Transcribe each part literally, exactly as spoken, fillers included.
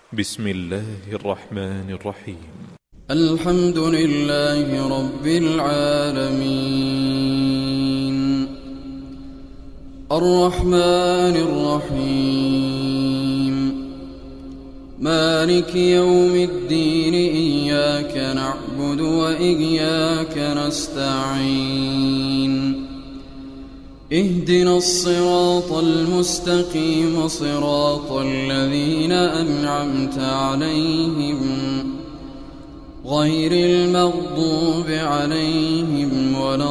بسم الله الرحمن الرحيم. الحمد لله رب العالمين الرحمن الرحيم مالك يوم الدين إياك نعبد وإياك نستعين اهدنا الصراط المستقيم صراط الذين أنعمت عليهم غير المغضوب عليهم ولا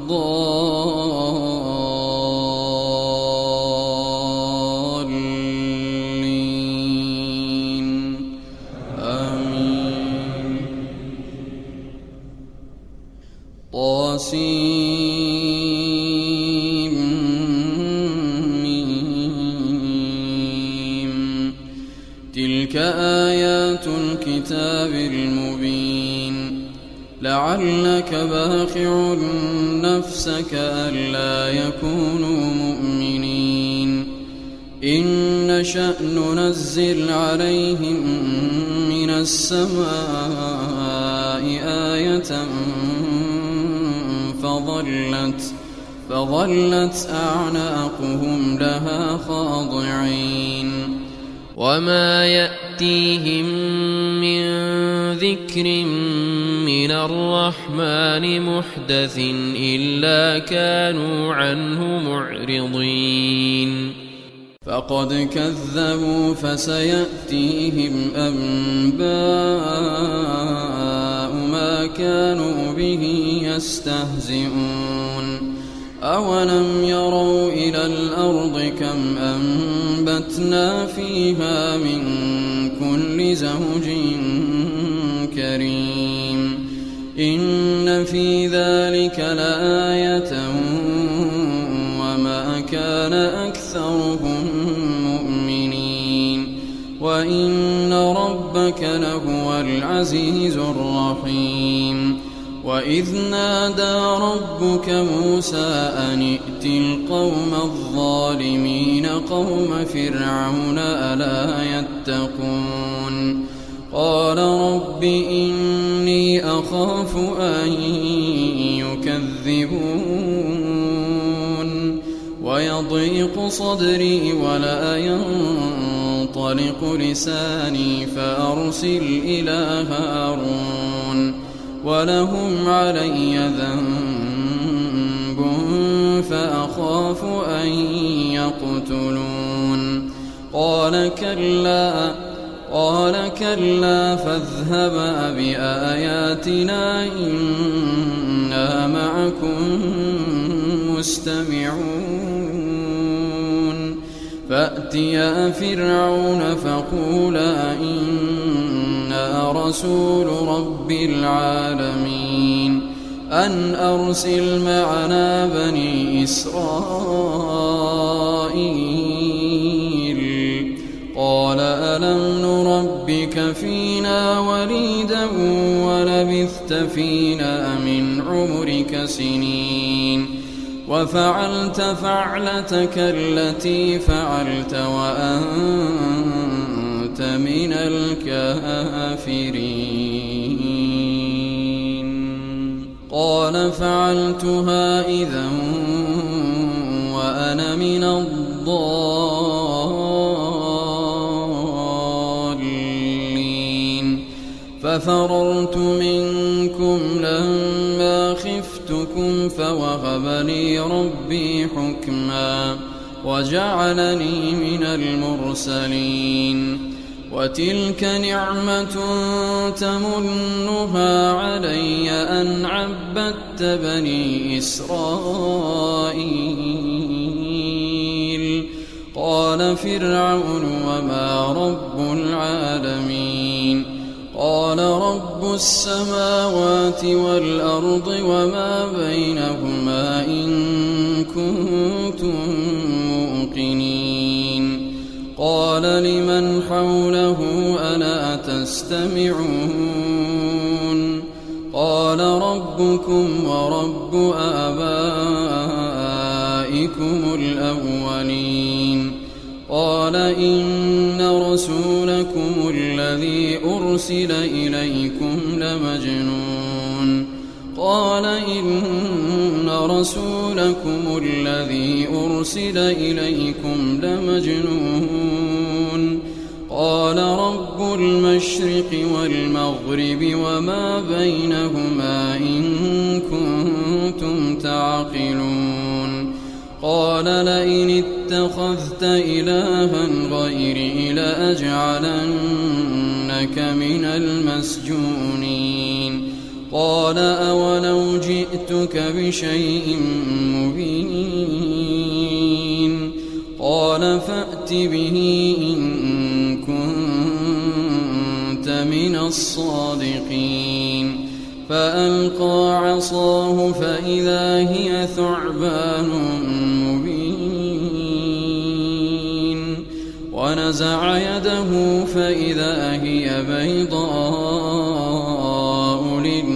الضالين آمين. طاسيم ميم. تلك آيات الكتاب المبين لعلك باخع نفسك ألا يكونوا مؤمنين إن نشأ ننزل عليهم من السماء آية فظلت فظلت أعناقهم لها خاضعين وما يأتيهم من ذكر من الرحمن محدث إلا كانوا عنه معرضين فقد كذبوا فسيأتيهم أنباء ما كانوا به يستهزئون أولم يروا إلى الأرض كم أنبتنا فيها من كل زوج كريم إن في ذلك لآية وما كان أكثرهم مؤمنين وإن ربك لهو العزيز الرحيم وإذ نادى ربك موسى أن ائت القوم الظالمين قوم فرعون ألا يتقون قال رب إني أخاف أن يكذبون ويضيق صدري ولا ينطلق لساني فأرسل إلى هارون ولهم علي ذنب فأخاف أن يقتلون قال كلا قال كلا فاذهبا بآياتنا إنا معكم مستمعون فأتيا فرعون فقولا إنا رسول رب العالمين أن أرسل معنا بني إسرائيل قال ألم نربك فينا وليدا ولبثت فينا من عمرك سنين وفعلت فعلتك التي فعلت وأنت من الكافرين قال فعلتها إذا وأنا من الضالين ففررت منكم لما خفتكم فوهب لي ربي حكما وجعلني من المرسلين وتلك نعمة تمنها علي أن عبدت بني إسرائيل قال فرعون وما رب العالمين قال رب السماوات والأرض وما بينهما إن كنتم موقنين قال لمن حوله ألا تستمعون قال ربكم ورب آبائكم الأولين قال قال إن رسولكم الذي أرسل إليكم لمجنون قال إن رسولكم الذي أرسل إليكم لمجنون قال رب المشرق والمغرب وما بينهما إن كنتم تعقلون قال لئن اتخذت إلها غيري لأجعلنك من المسجونين قال أولو جئتك بشيء مبين قال فأت به إن كنت من الصادقين فألقى عصاه فإذا هي ثعبان مبين ونزع يده فإذا هي بيضاء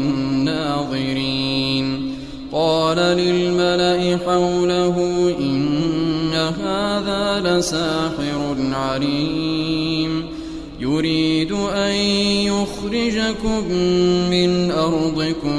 للناظرين قال للملأ حوله إن هذا لساحر عليم يريد أن يخرجكم من أرضكم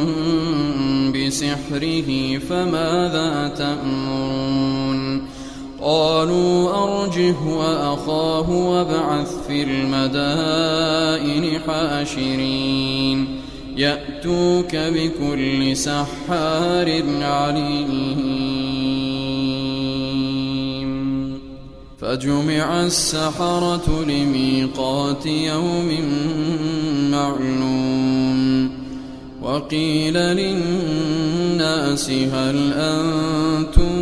بسحره فماذا تأمرون قالوا أرجه وأخاه وابعث في المدائن حاشرين يأتوك بكل سحار عليم فجمع السحرة لميقات يوم معلوم وقيل للناس هل أنتم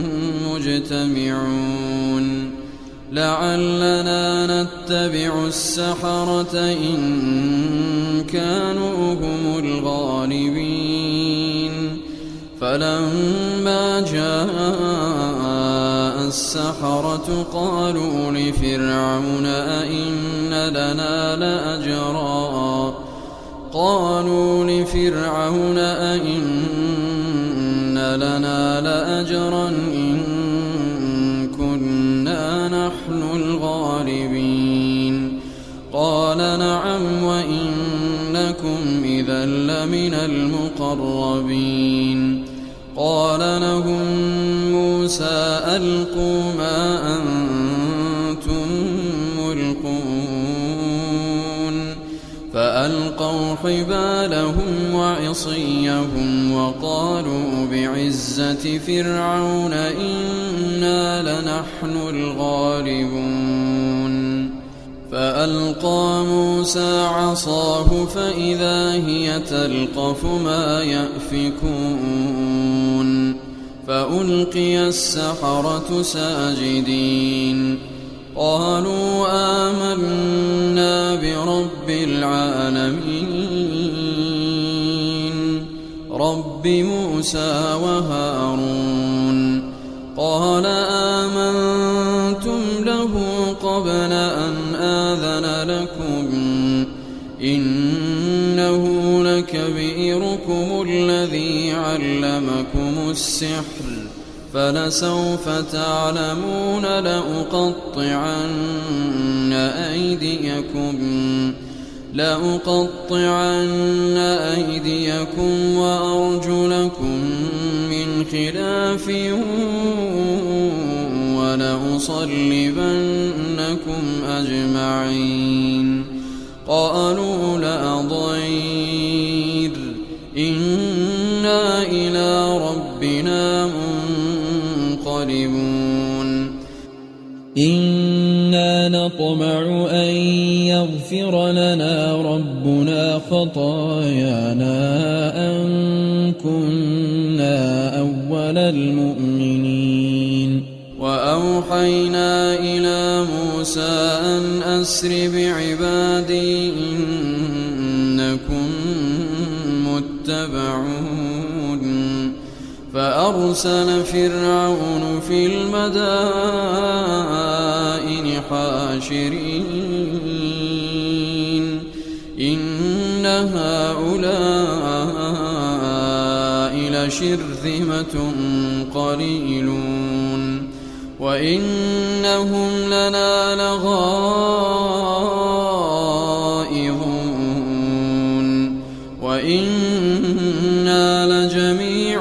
مجتمعون لعلنا نتبع السحرة إن كانوا هم الغالبين فلما جاء السحرة قالوا لفرعون أئن لنا لأجرا قالوا لفرعون أئن لنا لأجرا إن كنا نحن الغالبين قال نعم وإنكم إذا لمن المقربين قال لهم موسى ألقوا ما أنتم ملقون فألقوا حبالهم وعصيهم وقالوا بعزة فرعون إنا لنحن الغالبون فألقى موسى عصاه فإذا هي تلقف ما يأفكون فألقي السحرة ساجدين قالوا آمنا برب العالمين رب موسى وهارون قال آمنتم له قبل أن آذن لكم إنه لكبيركم الذي علمكم السحر فلسوف تعلمون لأقطعن أيديكم لأقطعن أيديكم وأرجلكم من خلاف ولأصلبنكم أجمعين قالوا لا ضير إنا إلى ربنا منقلبون إنا نطمع أن يغفر لنا ربنا خطايانا أن كنا أول المؤمنين وأوحينا إلى موسى أن أسر بعبادي إنكم متبعون فأرسل فرعون في المدائن حاشرين إن هؤلاء لشرذمة قليلون وإنهم لنا لغائظون وإنا لجميع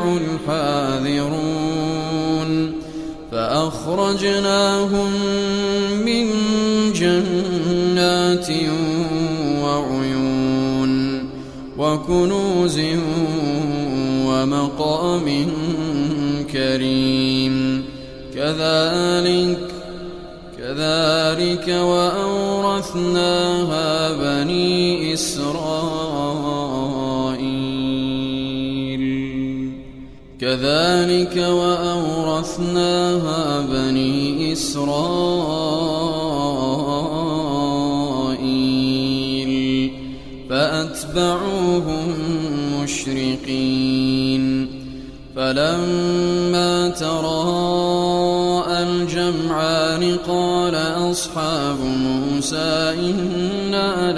حاذرون فأخرجناهم من جنات وعيون وكنوز ومقام كريم كذلك كذلك وأورثناها بني إسرائيل كذلك وأورثناها بني إسرائيل فأتبعوهم مشرقين فلما تراءى الجمعان قال أصحاب موسى إنا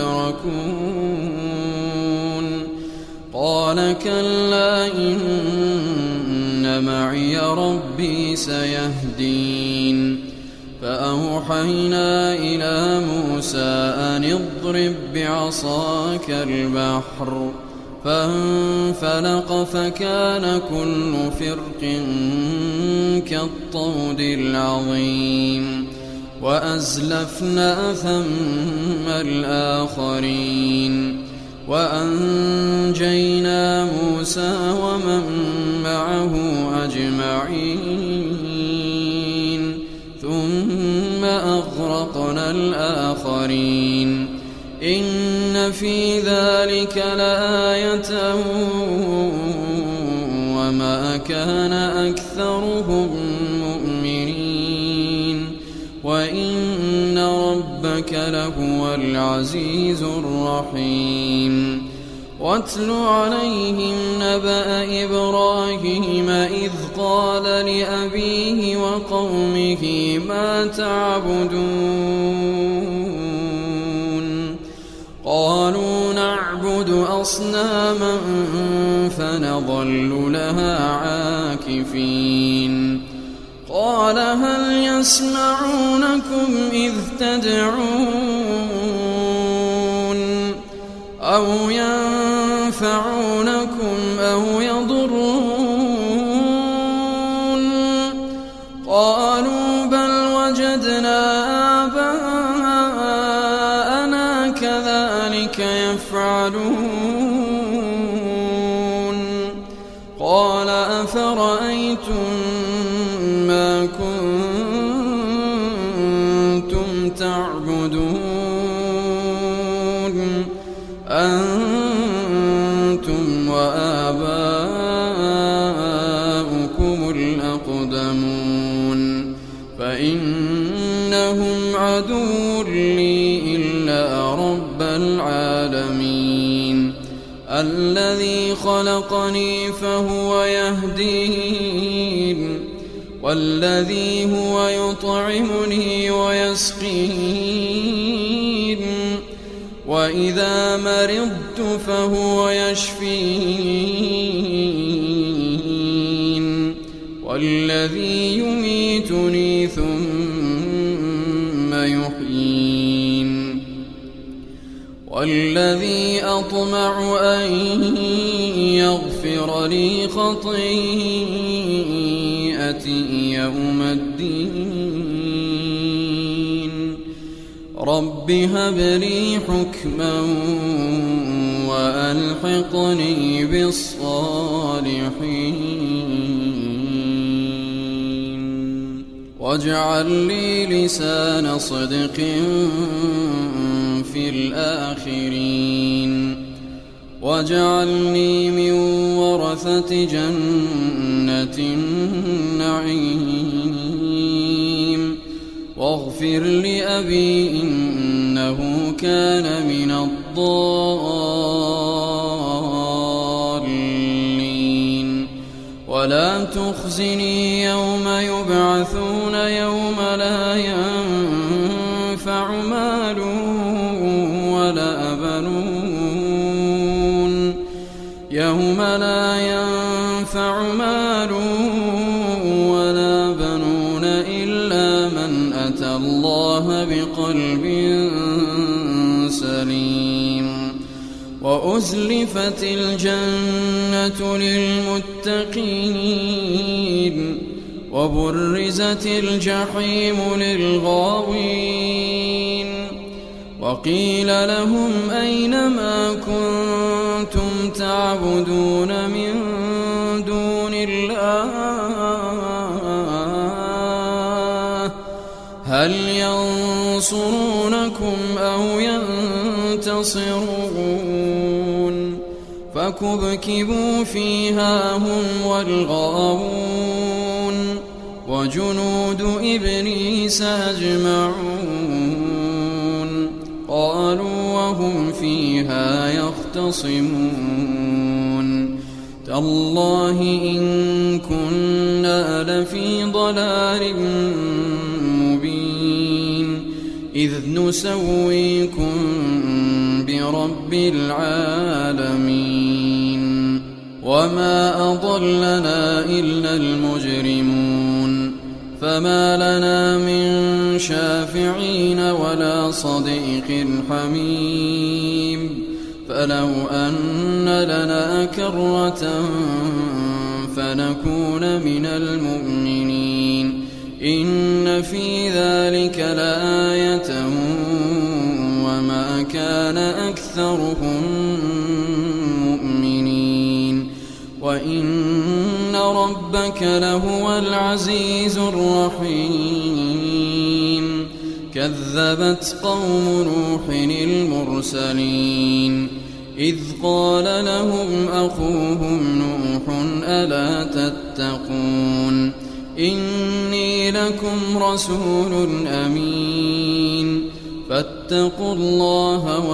لمدركون قال كلا إن معي ربي سيهدين فأوحينا إلى موسى أن اضرب بعصاك البحر فانفلق فكان كل فرق كالطود العظيم وأزلفنا ثم الآخرين وأنجينا موسى ومن معه أجمعين ثم أغرقنا الآخرين إن في ذلك لآية وما كان أكثرهم مؤمنين وإن ربك لهو العزيز الرحيم واتل عليهم نبأ إبراهيم إذ قال لأبيه وقومه ما تعبدون قالوا نعبد أصناما فنظل لها عاكفين قال هل يسمعونكم إذ تدعون أو ينفعونكم أو يضرون قالوا بل وجدنا آباءنا كذلك يفعلون قال أفرأيتم ما كنتم تعبدون أنتم وآباؤكم الأقدمون فإنهم عدو لي إلا رب العالمين الذي خلقني فهو يهدين والذي هو يطعمني ويسقين وإذا مرضت فهو يشفين والذي يميتني ثم يحيين والذي أطمع أن يغفر لي خطيئتي يوم الدين رب هب لي حكما وألحقني بالصالحين واجعل لي لسان صدق في الآخرين واجعلني من ورثة جنة النعيم واغفر لأبي إنه كان من الضالين ولا تخزني يوم يبعثون يوم لا ينفع مال ولا بنون يوم لا ينفع مال ولا بنون قلب سليم وأزلفت الجنة للمتقين وبرزت الجحيم للغاوين وقيل لهم أين ما كنتم تعبدون من دون الله هل ينصرونكم أو ينتصرون فكبكبوا فيها هم والغاوون وجنود إبليس أجمعون قالوا وهم فيها يختصمون تالله إن كنا لفي ضلال مبين إذ نسويكم برب العالمين وما أضلنا إلا المجرمون فما لنا من شافعين ولا صديق حميم فلو أن لنا كرة فنكون من المؤمنين إن في ذلك لآية وما كان أكثرهم مؤمنين وإن ربك لهو العزيز الرحيم كذبت قوم نوح المرسلين إذ قال لهم أخوهم نوح ألا تتقون إني لكم رسول أمين فاتقوا الله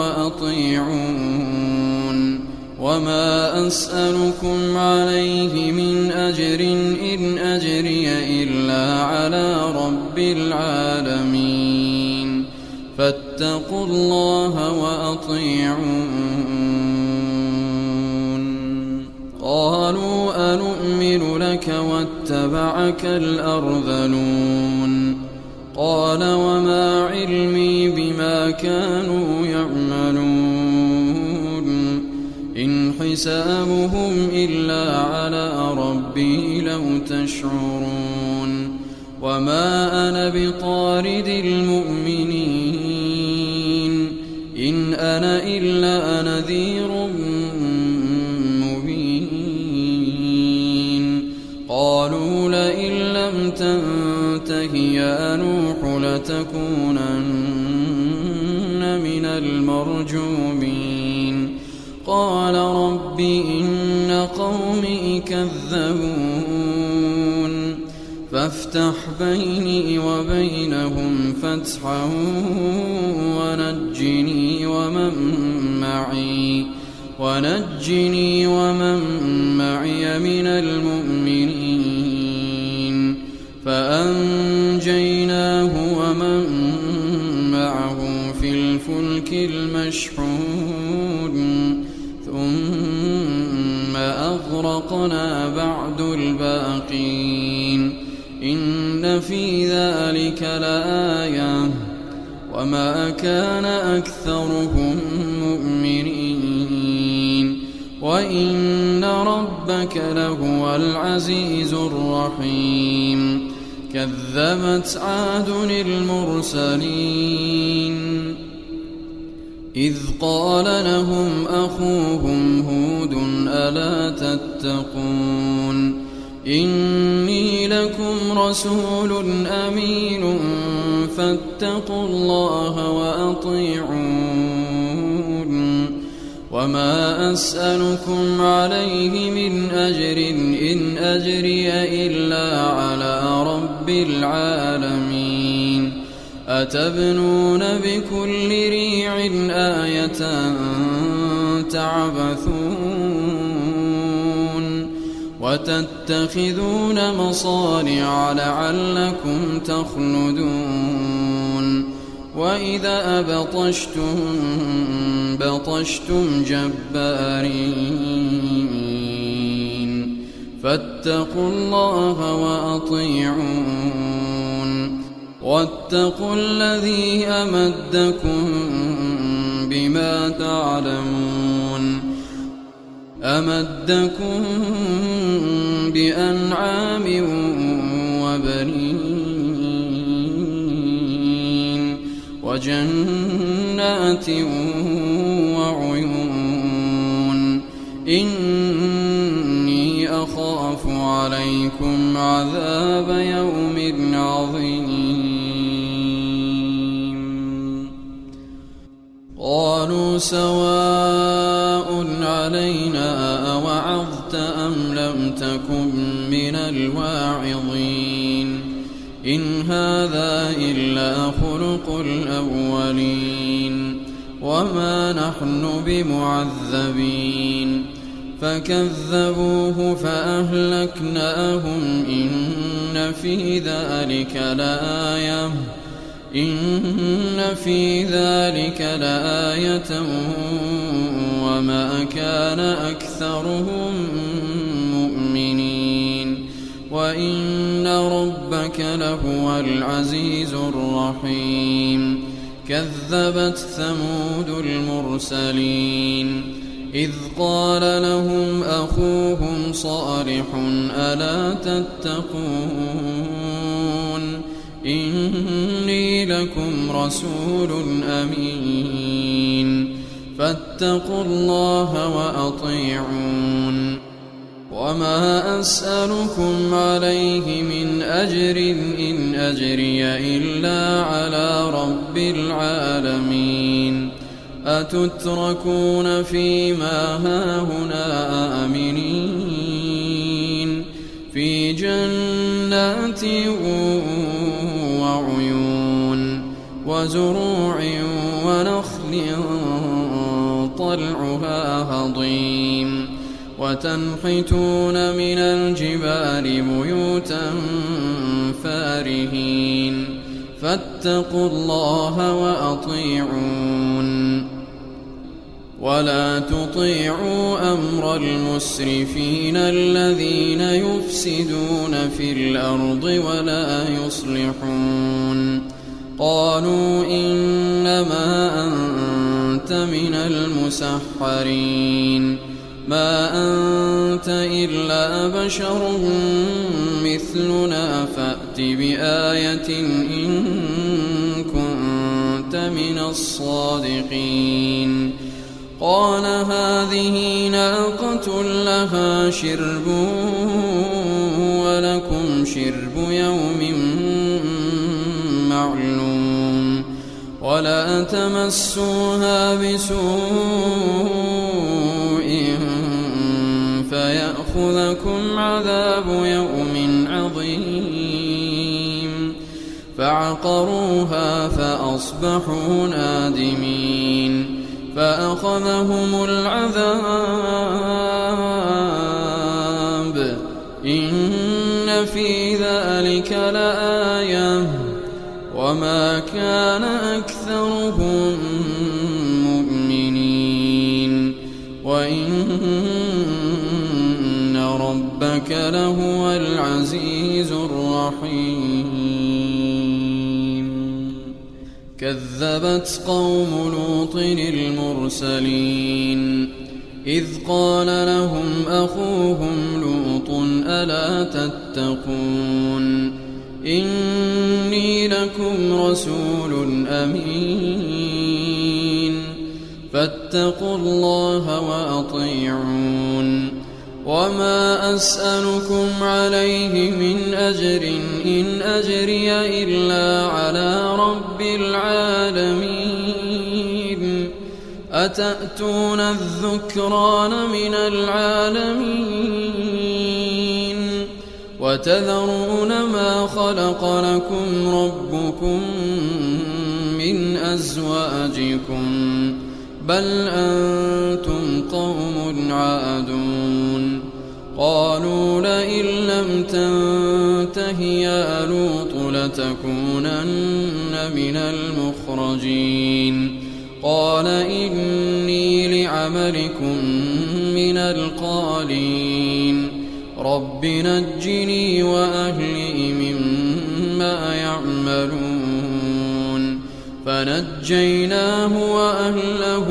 وأطيعون وما أسألكم عليه من أجر إن أجري إلا على رب العالمين فاتقوا الله وأطيعون قالوا أنؤمن لك واتبعك الأرذلون قال وما علمي بما كانوا يعملون إن حسابهم إلا على ربي لو تشعرون وما أنا بطارد المؤمنين إن أنا إلا نذير مبين قالوا لئن لم تنته يا نوح لتكونن من المرجومين قال رب إن قومي كذبون فافتح بيني وبينهم فتحا ونجني ومن معي ونجني ومن معي من المؤمنين فأنجيناه ومن معه في الفلك المشحون ثم أغرقنا بعد الباقين إن في ذلك لآية وما كان أكثرهم مؤمنين وإن ربك لهو العزيز الرحيم كذبت عاد المرسلين إذ قال لهم أخوهم هود ألا تتقون إني لكم رسول أمين فاتقوا الله وأطيعون وما أسألكم عليه من أجر إن أجري إلا على رب العالمين أتبنون بكل ريع آية تعبثون وتتخذون مصانع لعلكم تخلدون وإذا أبطشتم بطشتم جبارين فاتقوا الله وأطيعون واتقوا الذي أمدكم بما تعلمون أمدكم بأنعام وبنين وجنات وعيون إني أخاف عليكم عذاب يوم عظيم قالوا سواء علينا أوعظت أم لم تكن من الواعظين إن هذا إلا خلق الأولين وما نحن بمعذبين فكذبوه فأهلكناهم إن في ذلك لآية إن في ذلك لآية وما كان أكثرهم مؤمنين وإن ربك لهو العزيز الرحيم كذبت ثمود المرسلين إذ قال لهم أخوهم صالح ألا تتقون إني لكم رسول أمين فاتقوا الله وأطيعون وما أسألكم عليه من أجر إن أجري إلا على رب العالمين أتتركون فيما هاهنا آمنين في جنات وعيون وزروع ونخل طلعها هضيم وتنحتون من الجبال بيوتا فارهين فاتقوا الله وأطيعون ولا تطيعوا أمر المسرفين الذين يفسدون في الأرض ولا يصلحون قالوا إنما أنت من المسحرين ما أنت إلا بشر مثلنا فأت بآية إن كنت من الصادقين قال هذه ناقة لها شرب ولكم شرب يوم معلوم ولا تمسوها بسوء فيأخذكم عذاب يوم عظيم فعقروها فأصبحوا نادمين فأخذهم العذاب إن في ذلك لآية وما كان أكثرهم مؤمنين وإن ربك لهو العزيز الرحيم كذبت قوم لوط المرسلين إذ قال لهم أخوهم لوط ألا تتقون إني لكم رسول أمين فاتقوا الله وأطيعون وما أسألكم عليه من أجر إن أجري إلا على رب العالمين أتأتون الذكران من العالمين وتذرون ما خلق لكم ربكم من أزواجكم بل أنتم قوم عادون قالوا لئن لم تنته يا لوط لتكونن من المخرجين قال إني لعملكم من القالين رب نجني وأهلي مما يعملون فنجيناه وأهله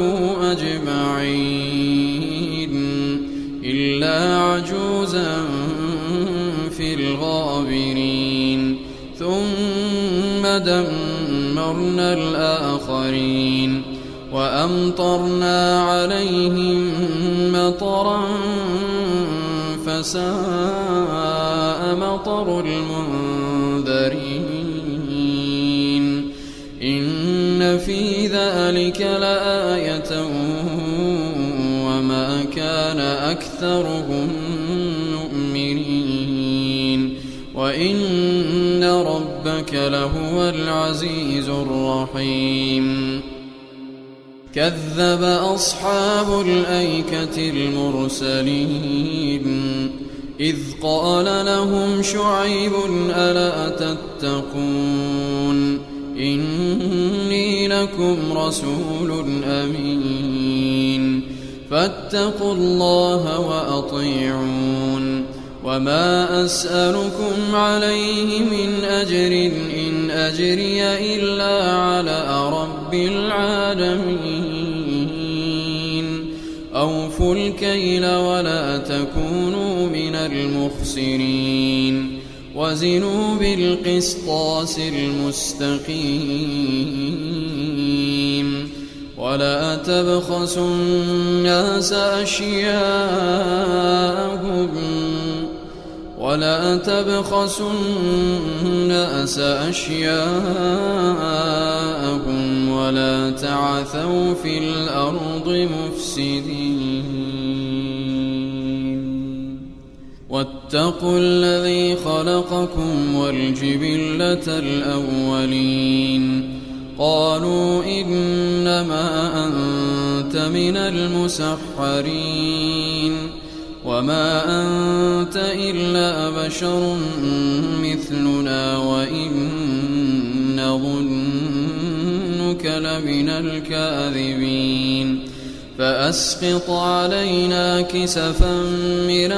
أجمعين إلا عجوزا في الغابرين ثم دمرنا الآخرين وأمطرنا عليهم مطرا فساء مطر المنذرين إن في ذلك لآية وما كان أكثرهم مؤمنين وإن ربك لهو العزيز الرحيم كذب أصحاب الأيكة المرسلين إذ قال لهم شعيب ألا تتقون إني لكم رسول أمين فاتقوا الله وأطيعون وما أسألكم عليه من أجر إن أجري إلا على رب العالمين أوفوا الكيل ولا تكونوا من المخسرين وزنوا بالقسطاس المستقيم ولا تبخسوا الناس أشياءهم ولا تبخسوا الناس أشياءهم ولا تعثوا في الأرض مفسدين واتقوا الذي خلقكم والجبلة الأولين قالوا إنما أنت من المسحرين وما أنت إلا بشر مثلنا وإن نظنك لمن الكاذبين فأسقط علينا كسفا من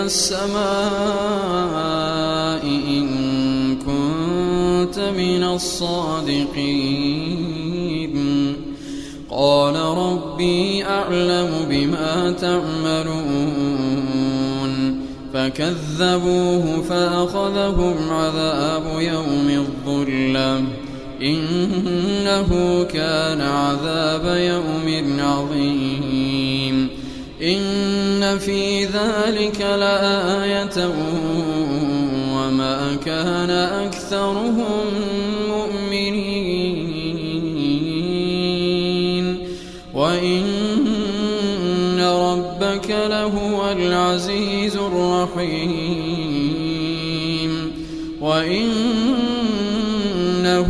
السماء إن كنت من الصادقين قال ربي أعلم بما تعملون فكذبوه فأخذهم عذاب يوم الظلة إنه كان عذاب يوم عظيم إن في ذلك لآية وما كان أكثرهم مؤمنين وإن ربك لهو العزيز الرحيم وإنه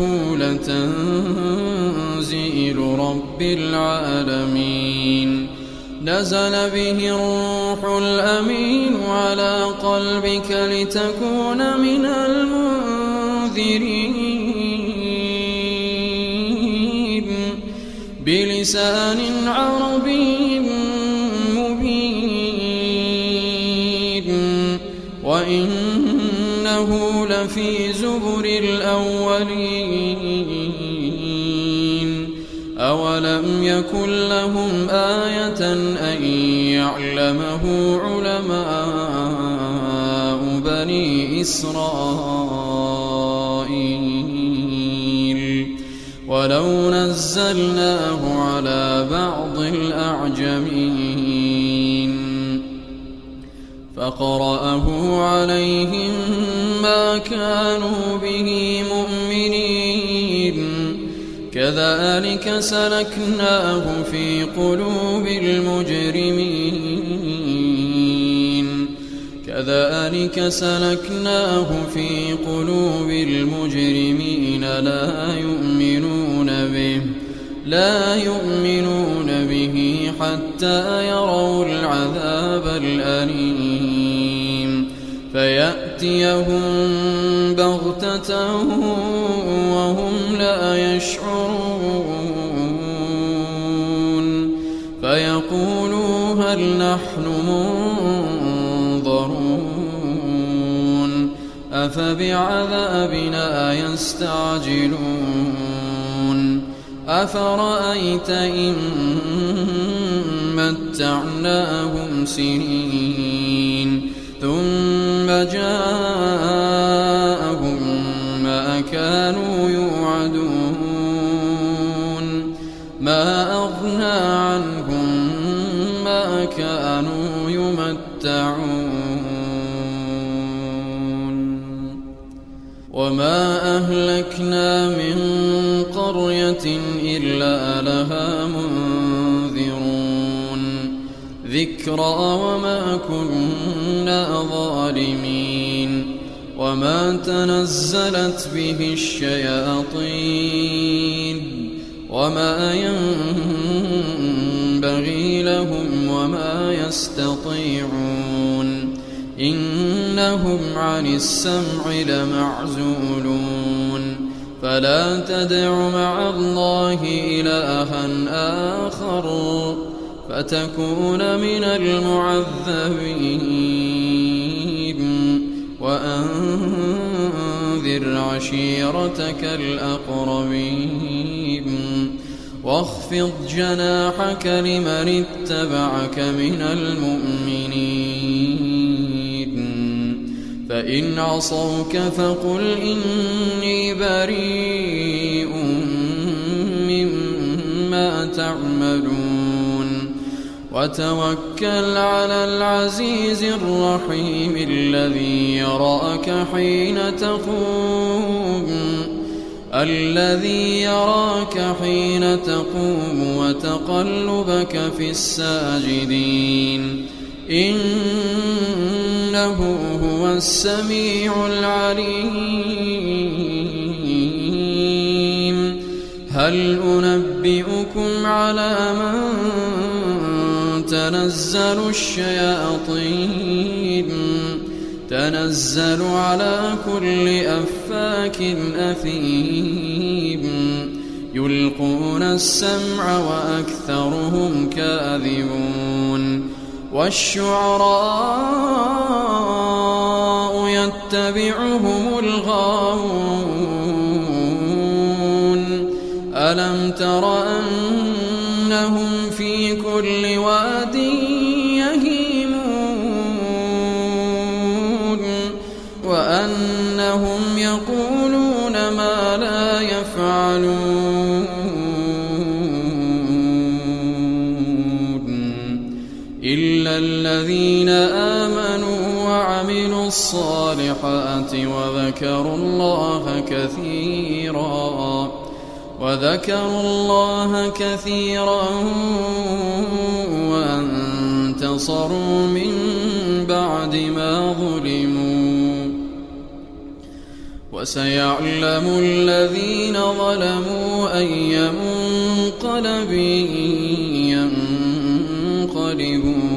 لتنزيل رب العالمين نزل به الروح الأمين على قلبك لتكون من المنذرين بلسان عربي مبين وإنه لفي زبر الأولين أولم يكن لهم آية أن يعلمه علماء بني إسرائيل ولو نزلناه على بعض الأعجمين فقرأه عليهم ما كانوا به مؤمنين كذلك سلكناه في قلوب المجرمين كذلك سلكناه في قلوب المجرمين لا يؤمنون به لا يؤمنون به حتى يروا العذاب الأليم فيأتيهم بغتة وهم لا يشعرون فيقولوا هل نحن منظرون أفبعذابنا يستعجلون أفرأيت إن متعناهم سنين ثم جاءهم ما كانوا يوعدون ما أغنى عنهم ما كانوا يمتعون وما أهلكنا من قرية إلا لها منذرون ذكرى وما كنا ظالمين وما تنزلت به الشياطين وما ينبغي لهم وما يستطيعون إنهم عن السمع لمعزولون فلا تدع مع الله إلها آخر فتكون من المعذبين وأنذر عشيرتك الأقربين واخفض جناحك لمن اتبعك من المؤمنين فإن عصوك فقل إني بريء مما تعملون وتوكل على العزيز الرحيم الذي يراك حين تقوم الذي يراك حين تقوم وتقلبك في الساجدين إنه هو السميع العليم هل أنبئكم على من تنزل الشياطين تنزل على كل أفاك أثيم يلقون السمع وأكثرهم كاذبون والشعراء يتبعهم الغاوون ألم تر أنهم في كل واد يهيمون وأنهم يقولون ما لا يفعلون إلا الذين آمنوا وعملوا الصالحات وذكروا الله كثيرا وذكروا الله كثيرا وانتصروا من بعد ما ظلموا وسيعلم الذين ظلموا أي منقلب ينقلبون